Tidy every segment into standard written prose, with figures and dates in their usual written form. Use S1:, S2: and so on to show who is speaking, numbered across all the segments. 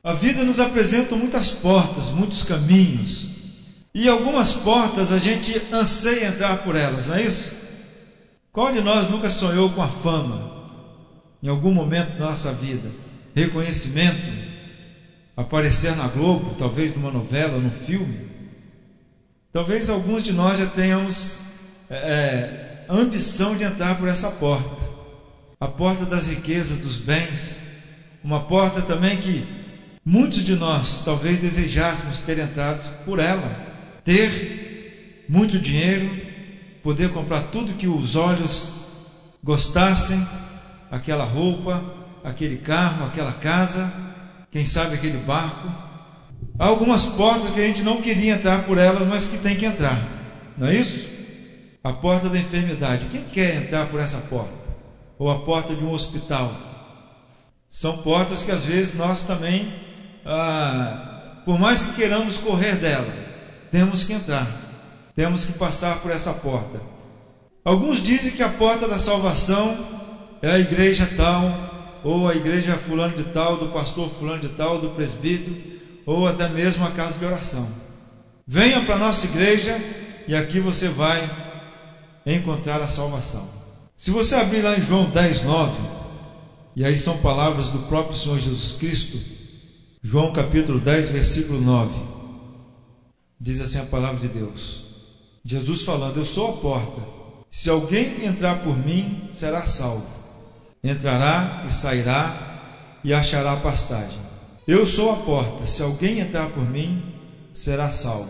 S1: A vida nos apresenta muitas portas, muitos caminhos, e algumas portas a gente anseia entrar por elas, não é isso? Qual de nós nunca sonhou com a fama, em algum momento da nossa vida? Reconhecimento, aparecer na Globo, talvez numa novela, num filme. Talvez alguns de nós já tenhamos a ambição de entrar por essa porta, a porta das riquezas, dos bens, uma porta também que muitos de nós talvez desejássemos ter entrado por ela, ter muito dinheiro, poder comprar tudo que os olhos gostassem, aquela roupa, aquele carro, aquela casa, quem sabe aquele barco. Há algumas portas que a gente não queria entrar por elas, mas que tem que entrar, não é isso? A porta da enfermidade, quem quer entrar por essa porta? Ou a porta de um hospital? São portas que às vezes nós também, por mais que queiramos correr dela, temos que entrar, temos que passar por essa porta. Alguns dizem que a porta da salvação é a igreja tal, ou a igreja fulano de tal, do pastor fulano de tal, do presbítero, ou até mesmo a casa de oração. Venha para a nossa igreja e aqui você vai encontrar a salvação. Se você abrir lá em João 10:9, e aí são palavras do próprio Senhor Jesus Cristo, João capítulo 10, versículo 9, diz assim a palavra de Deus, Jesus falando: eu sou a porta, se alguém entrar por mim, será salvo, entrará e sairá e achará pastagem. Eu sou a porta, se alguém entrar por mim, será salvo,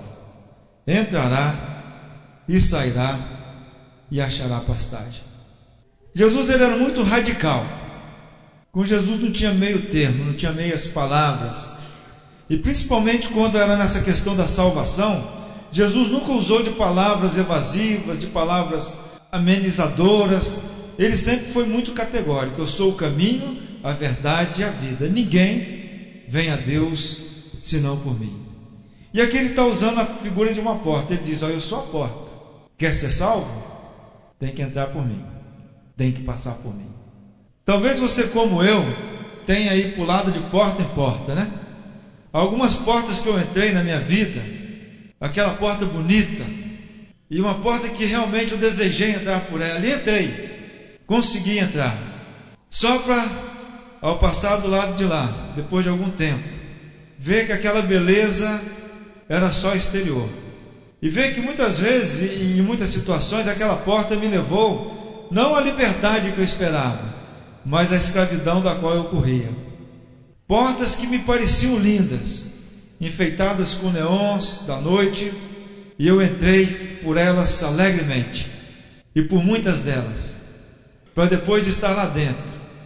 S1: entrará e sairá e achará pastagem. Jesus ele era muito radical. Com Jesus não tinha meio termo, não tinha meias palavras. E principalmente quando era nessa questão da salvação, Jesus nunca usou de palavras evasivas, de palavras amenizadoras. Ele sempre foi muito categórico: eu sou o caminho, a verdade e a vida. Ninguém vem a Deus senão por mim. E aqui ele está usando a figura de uma porta. Ele diz: eu sou a porta. Quer ser salvo? Tem que entrar por mim, tem que passar por mim. Talvez você, como eu, tenha aí pulado de porta em porta, né? Algumas portas que eu entrei na minha vida, aquela porta bonita, e uma porta que realmente eu desejei entrar por ela, e entrei, consegui entrar, só para, ao passar do lado de lá, depois de algum tempo, ver que aquela beleza era só exterior, e ver que muitas vezes, e em muitas situações, aquela porta me levou não à liberdade que eu esperava, mas à escravidão da qual eu corria. Portas que me pareciam lindas, enfeitadas com neons da noite, e eu entrei por elas alegremente, e por muitas delas, para depois de estar lá dentro,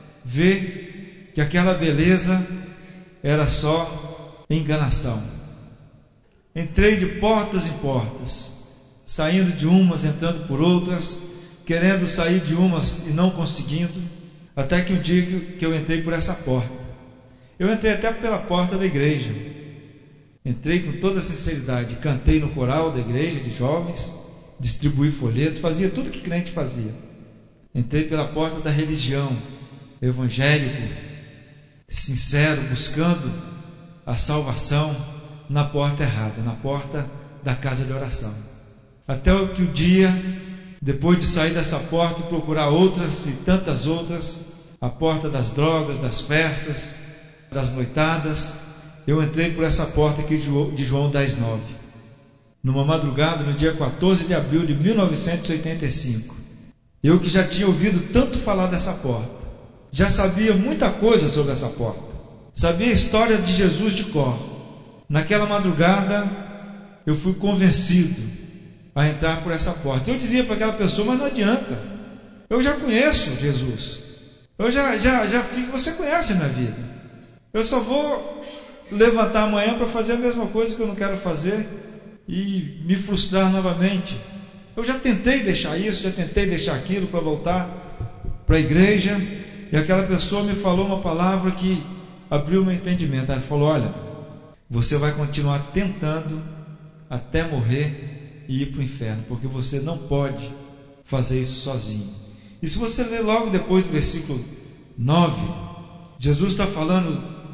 S1: ver que aquela beleza era só enganação. Entrei de portas em portas, saindo de umas, entrando por outras, querendo sair de umas e não conseguindo, até que um dia que eu entrei por essa porta. Eu entrei até pela porta da igreja, entrei com toda sinceridade, cantei no coral da igreja de jovens, distribuí folheto, fazia tudo que crente fazia. Entrei pela porta da religião, evangélico, sincero, buscando a salvação na porta errada, na porta da casa de oração. Até que o dia, depois de sair dessa porta e procurar outras e tantas outras, a porta das drogas, das festas, das noitadas, eu entrei por essa porta aqui de João 10:9, numa madrugada, no dia 14 de abril de 1985. Eu que já tinha ouvido tanto falar dessa porta, já sabia muita coisa sobre essa porta, sabia a história de Jesus de cor. Naquela madrugada eu fui convencido a entrar por essa porta. Eu dizia para aquela pessoa: mas não adianta, eu já conheço Jesus, eu já fiz, você conhece a minha vida, eu só vou levantar amanhã para fazer a mesma coisa que eu não quero fazer e me frustrar novamente. Eu já tentei deixar isso, já tentei deixar aquilo para voltar para a igreja. E aquela pessoa me falou uma palavra que abriu meu entendimento. Ela falou: olha, você vai continuar tentando até morrer e ir para o inferno, porque você não pode fazer isso sozinho. E se você ler logo depois do versículo 9, Jesus está falando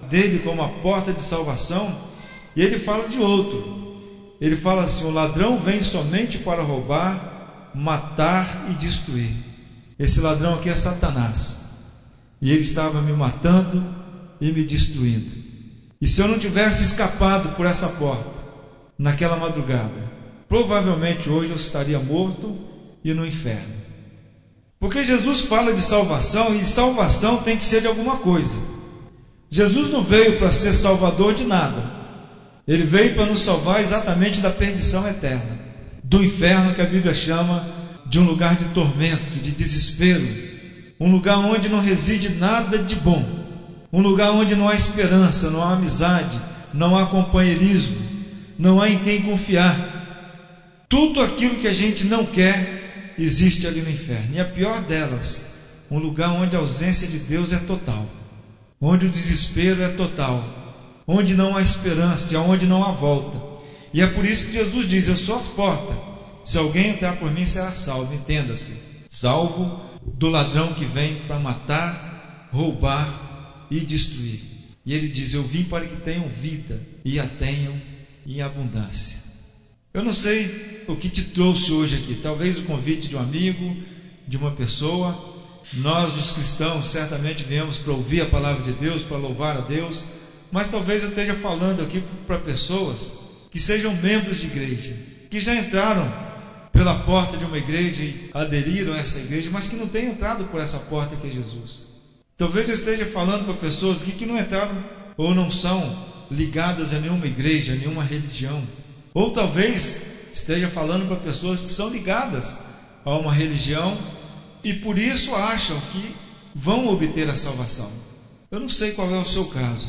S1: dele como a porta de salvação, e ele fala de outro. Ele fala assim: o ladrão vem somente para roubar, matar e destruir. Esse ladrão aqui é Satanás, e ele estava me matando e me destruindo. E se eu não tivesse escapado por essa porta naquela madrugada, provavelmente hoje eu estaria morto e no inferno. Porque Jesus fala de salvação, e salvação tem que ser de alguma coisa. Jesus não veio para ser salvador de nada. Ele veio para nos salvar exatamente da perdição eterna, do inferno, que a Bíblia chama de um lugar de tormento, de desespero, um lugar onde não reside nada de bom, um lugar onde não há esperança, não há amizade, não há companheirismo, não há em quem confiar. Tudo aquilo que a gente não quer existe ali no inferno. E a pior delas, um lugar onde a ausência de Deus é total, onde o desespero é total, onde não há esperança, onde não há volta. E é por isso que Jesus diz: eu sou a porta, se alguém entrar por mim será salvo. Entenda-se, salvo do ladrão que vem para matar, roubar e destruir. E ele diz: eu vim para que tenham vida e a tenham em abundância. Eu não sei o que te trouxe hoje aqui, talvez o convite de um amigo, de uma pessoa. Nós, os cristãos, certamente viemos para ouvir a palavra de Deus, para louvar a Deus, mas talvez eu esteja falando aqui para pessoas que sejam membros de igreja, que já entraram pela porta de uma igreja e aderiram a essa igreja, mas que não têm entrado por essa porta que é Jesus. Talvez eu esteja falando para pessoas aqui que não entraram ou não são ligadas a nenhuma igreja, a nenhuma religião. Ou talvez esteja falando para pessoas que são ligadas a uma religião e por isso acham que vão obter a salvação. Eu não sei qual é o seu caso,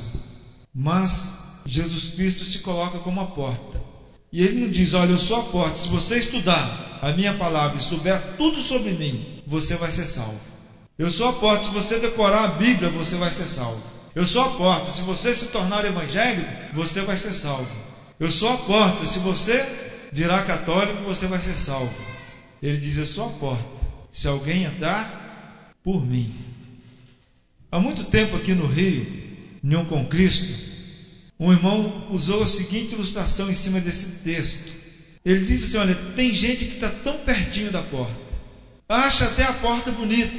S1: mas Jesus Cristo se coloca como a porta. E ele não diz: olha, eu sou a porta, se você estudar a minha palavra e souber tudo sobre mim, você vai ser salvo. Eu sou a porta, se você decorar a Bíblia, você vai ser salvo. Eu sou a porta, se você se tornar evangélico, você vai ser salvo. Eu sou a porta, se você virar católico, você vai ser salvo. Ele diz: eu sou a porta, se alguém entrar por mim. Há muito tempo aqui no Rio, em um com Cristo, um irmão usou a seguinte ilustração em cima desse texto. Ele disse assim: olha, tem gente que está tão pertinho da porta, acha até a porta bonita,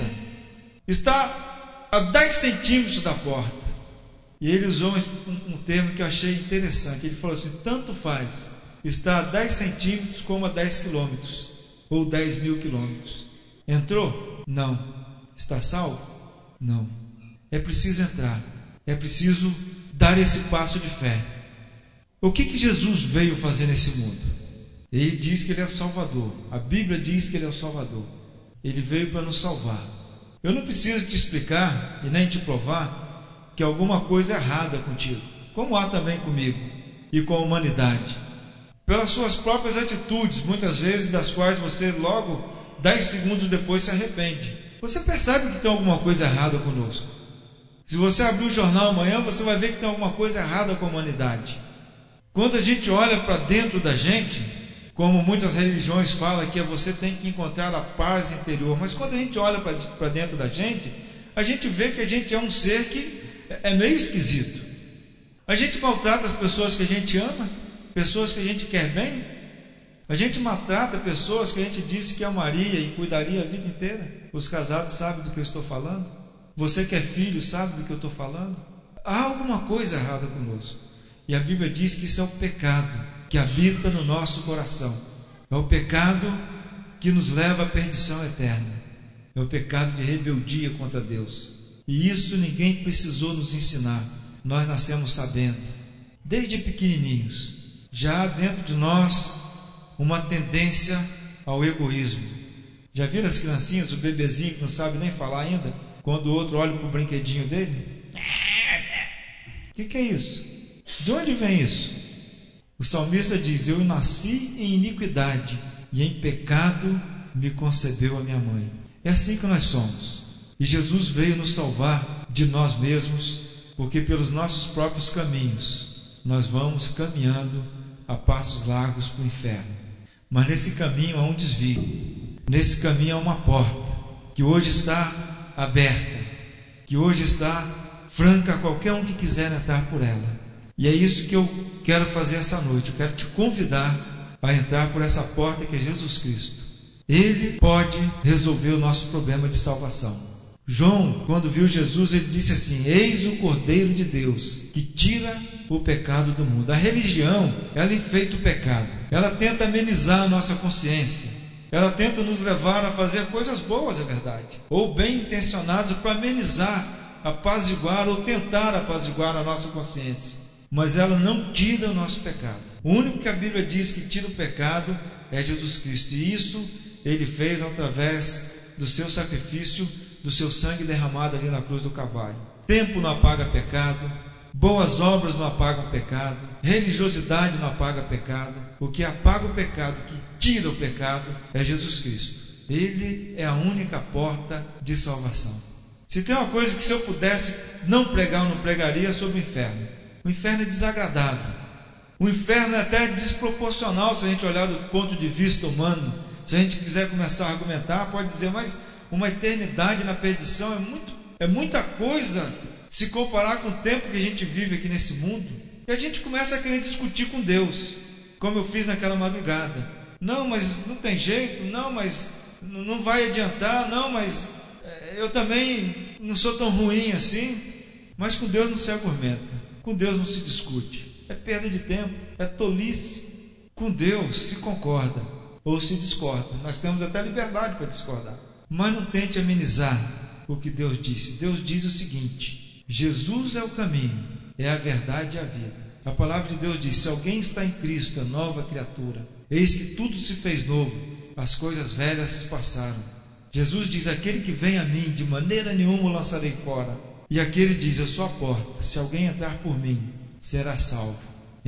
S1: está a 10 centímetros da porta. E ele usou um termo que eu achei interessante. Ele falou assim: tanto faz estar a 10 centímetros como a 10 quilômetros, ou 10 mil quilômetros. Entrou? Não. Está salvo? Não. É preciso entrar, é preciso dar esse passo de fé. O que Jesus veio fazer nesse mundo? Ele diz que ele é o Salvador. A Bíblia diz que ele é o Salvador. Ele veio para nos salvar. Eu não preciso te explicar e nem te provar que alguma coisa é errada contigo, como há também comigo e com a humanidade, pelas suas próprias atitudes, muitas vezes das quais você logo 10 segundos depois se arrepende. Você percebe que tem alguma coisa errada conosco. Se você abrir o jornal amanhã, você vai ver que tem alguma coisa errada com a humanidade. Quando a gente olha para dentro da gente, como muitas religiões falam que você tem que encontrar a paz interior, mas quando a gente olha para dentro da gente, a gente vê que a gente é um ser que é meio esquisito. A gente maltrata as pessoas que a gente ama, pessoas que a gente quer bem. A gente maltrata pessoas que a gente disse que amaria e cuidaria a vida inteira. Os casados sabem do que eu estou falando. Você que é filho sabe do que eu estou falando. Há alguma coisa errada conosco. E a Bíblia diz que isso é o pecado que habita no nosso coração. É o pecado que nos leva à perdição eterna. É o pecado de rebeldia contra Deus. E isso ninguém precisou nos ensinar. Nós nascemos sabendo. Desde pequenininhos, já há dentro de nós uma tendência ao egoísmo. Já viram as criancinhas, o bebezinho que não sabe nem falar ainda, quando o outro olha para o brinquedinho dele? O que é isso? De onde vem isso? O salmista diz: eu nasci em iniquidade e em pecado me concebeu a minha mãe. É assim que nós somos. E Jesus veio nos salvar de nós mesmos, porque pelos nossos próprios caminhos nós vamos caminhando a passos largos para o inferno. Mas nesse caminho há um desvio, nesse caminho há uma porta que hoje está aberta, que hoje está franca a qualquer um que quiser entrar por ela. E é isso que eu quero fazer essa noite. Eu quero te convidar a entrar por essa porta que é Jesus Cristo. Ele pode resolver o nosso problema de salvação. João, quando viu Jesus, ele disse assim: eis o Cordeiro de Deus, que tira o pecado do mundo. A religião, ela enfeita o pecado. Ela tenta amenizar a nossa consciência. Ela tenta nos levar a fazer coisas boas, é verdade, ou bem intencionadas para amenizar, apaziguar ou tentar apaziguar a nossa consciência. Mas ela não tira o nosso pecado. O único que a Bíblia diz que tira o pecado é Jesus Cristo. E isso Ele fez através do seu sacrifício, do seu sangue derramado ali na cruz do Calvário. Tempo não apaga pecado, boas obras não apagam pecado, religiosidade não apaga pecado. O que apaga o pecado, que tira o pecado, é Jesus Cristo. Ele é a única porta de salvação. Se tem uma coisa que, se eu pudesse não pregar, eu não pregaria, é sobre o inferno. O inferno é desagradável. O inferno é até desproporcional se a gente olhar do ponto de vista humano. Se a gente quiser começar a argumentar, pode dizer, mas uma eternidade na perdição é muita coisa se comparar com o tempo que a gente vive aqui nesse mundo. E a gente começa a querer discutir com Deus, como eu fiz naquela madrugada. Não, mas não tem jeito, não, mas não vai adiantar, não, mas eu também não sou tão ruim assim. Mas com Deus não se argumenta. Com Deus não se discute, é perda de tempo, é tolice. Com Deus se concorda ou se discorda. Nós temos até liberdade para discordar, mas não tente amenizar o que Deus disse. Deus diz o seguinte: Jesus é o caminho, é a verdade e a vida. A palavra de Deus diz: se alguém está em Cristo, é nova criatura. Eis que tudo se fez novo, as coisas velhas se passaram. Jesus diz: aquele que vem a mim, de maneira nenhuma o lançarei fora. E aquele diz: eu sou a porta, se alguém entrar por mim, será salvo.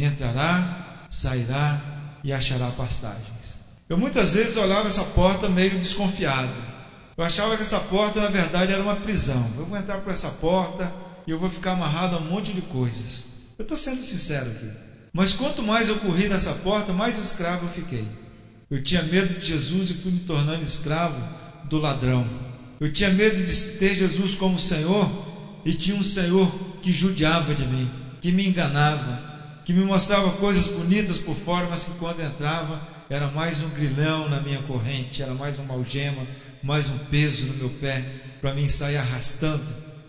S1: Entrará, sairá e achará pastagens. Eu muitas vezes olhava essa porta meio desconfiado. Eu achava que essa porta, na verdade, era uma prisão. Eu vou entrar por essa porta e eu vou ficar amarrado a um monte de coisas. Eu estou sendo sincero aqui. Mas quanto mais eu corri dessa porta, mais escravo eu fiquei. Eu tinha medo de Jesus e fui me tornando escravo do ladrão. Eu tinha medo de ter Jesus como Senhor e tinha um Senhor que judiava de mim, que me enganava, que me mostrava coisas bonitas por fora, mas que quando entrava era mais um grilhão na minha corrente, era mais uma algema, mais um peso no meu pé para mim sair arrastando.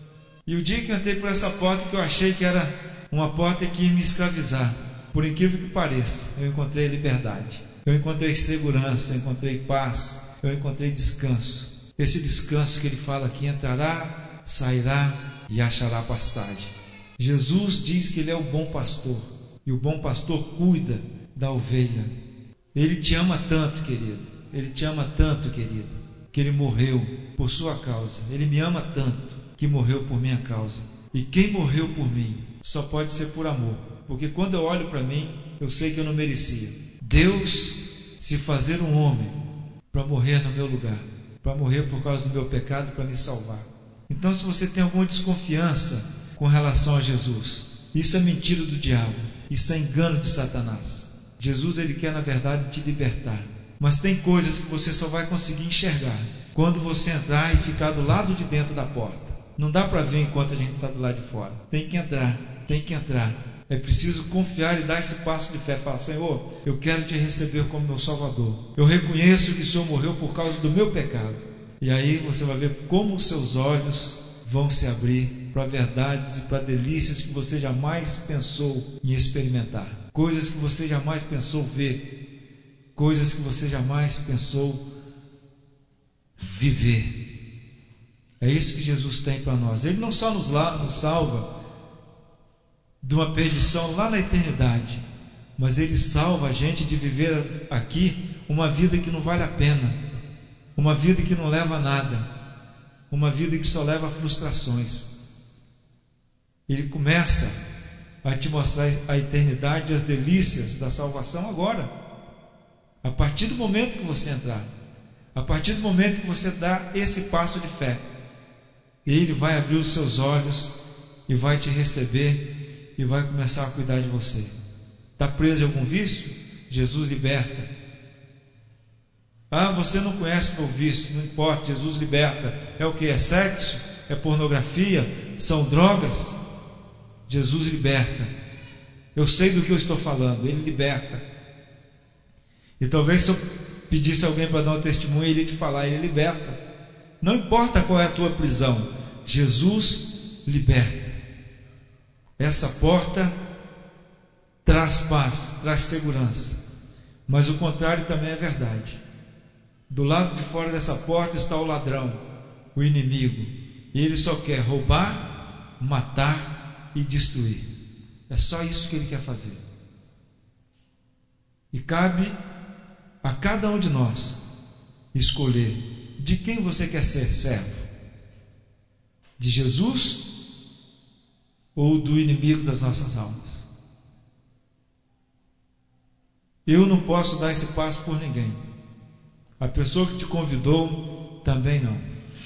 S1: E o dia que eu entrei por essa porta, que eu achei que era uma porta que ia me escravizar, por incrível que pareça, eu encontrei liberdade, eu encontrei segurança, eu encontrei paz, eu encontrei descanso. Esse descanso que ele fala aqui: entrará, sairá e achará pastagem. Jesus diz que Ele é o bom pastor, e o bom pastor cuida da ovelha. Ele te ama tanto, querido, Ele te ama tanto, querido, que Ele morreu por sua causa. Ele me ama tanto que morreu por minha causa. E quem morreu por mim só pode ser por amor, porque quando eu olho para mim, eu sei que eu não merecia. Deus se fazer um homem para morrer no meu lugar, para morrer por causa do meu pecado, para me salvar. Então, se você tem alguma desconfiança com relação a Jesus, isso é mentira do diabo, isso é engano de Satanás. Jesus, ele quer, na verdade, te libertar, mas tem coisas que você só vai conseguir enxergar quando você entrar e ficar do lado de dentro da porta. Não dá para ver enquanto a gente está do lado de fora. Tem que entrar, tem que entrar. É preciso confiar e dar esse passo de fé. Falar: Senhor, eu quero te receber como meu Salvador. Eu reconheço que o Senhor morreu por causa do meu pecado. E aí você vai ver como os seus olhos vão se abrir para verdades e para delícias que você jamais pensou em experimentar. Coisas que você jamais pensou ver. Coisas que você jamais pensou viver. É isso que Jesus tem para nós. Ele não só nos salva de uma perdição lá na eternidade, mas Ele salva a gente de viver aqui uma vida que não vale a pena. Uma vida que não leva a nada, uma vida que só leva a frustrações. Ele começa a te mostrar a eternidade e as delícias da salvação agora, a partir do momento que você entrar, a partir do momento que você dá esse passo de fé. Ele vai abrir os seus olhos e vai te receber e vai começar a cuidar de você. Está preso em algum vício? Jesus liberta. Ah, você não conhece o meu vício, não importa, Jesus liberta. É o que? É sexo? É pornografia? São drogas? Jesus liberta. Eu sei do que eu estou falando, Ele liberta. E talvez se eu pedisse a alguém para dar um testemunho, Ele te falar, Ele liberta. Não importa qual é a tua prisão, Jesus liberta. Essa porta traz paz, traz segurança. Mas o contrário também é verdade. Do lado de fora dessa porta está o ladrão, o inimigo. E ele só quer roubar, matar e destruir. É só isso que ele quer fazer. E cabe a cada um de nós escolher de quem você quer ser servo. De Jesus ou do inimigo das nossas almas? Eu não posso dar esse passo por ninguém. A pessoa que te convidou também não.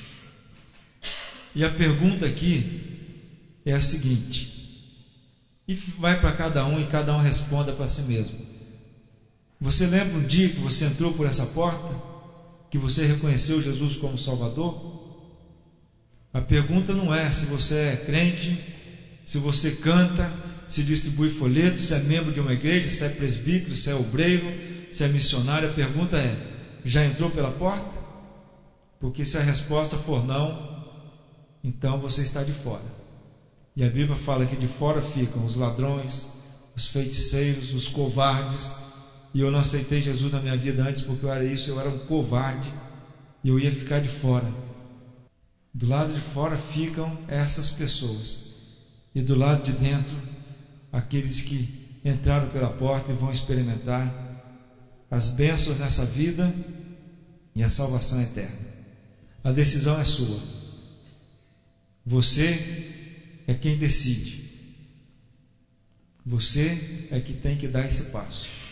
S1: E a pergunta aqui é a seguinte, e vai para cada um e cada um responda para si mesmo. Você lembra um dia que você entrou por essa porta? Que você reconheceu Jesus como Salvador? A pergunta não é se você é crente, se você canta, se distribui folhetos, se é membro de uma igreja, se é presbítero, se é obreiro, se é missionário. A pergunta é: já entrou pela porta? Porque se a resposta for não, então você está de fora. E a Bíblia fala que de fora ficam os ladrões, os feiticeiros, os covardes. E eu não aceitei Jesus na minha vida antes porque eu era isso, eu era um covarde e eu ia ficar de fora. Do lado de fora ficam essas pessoas, e do lado de dentro aqueles que entraram pela porta e vão experimentar as bênçãos nessa vida e a salvação eterna. A decisão é sua. Você é quem decide. Você é que tem que dar esse passo.